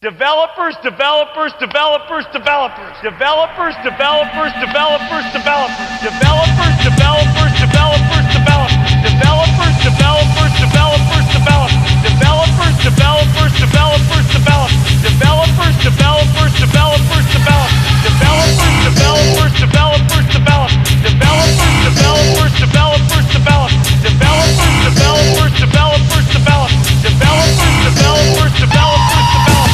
Developers, developers, developers, developers. Developers, developers, developers, developers. Developers, developers, developers, developers. Developers, developers, developers, developers. Developers, developers, developers, developers. Developers, developers, developers, developers. Developers, developers, developers, developers. Developers, developers, developers, developers. Developers, developers, developers, developers. Developers, developers, developers, developers.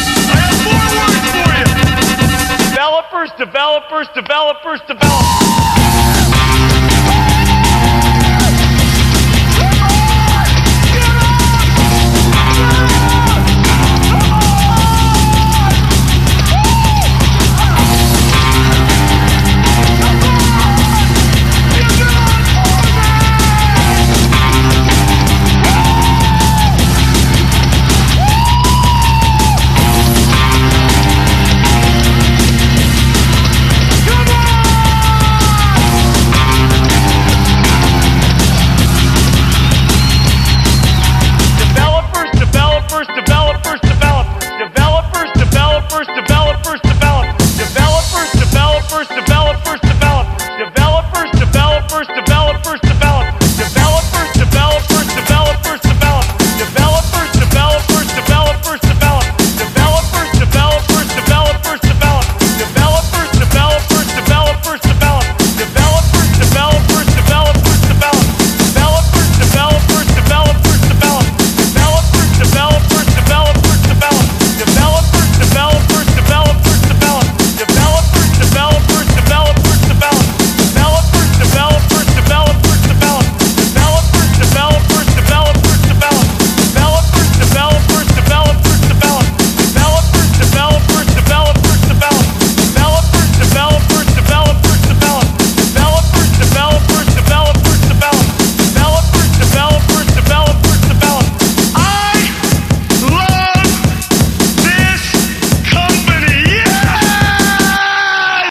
Developers, developers, developers, developers.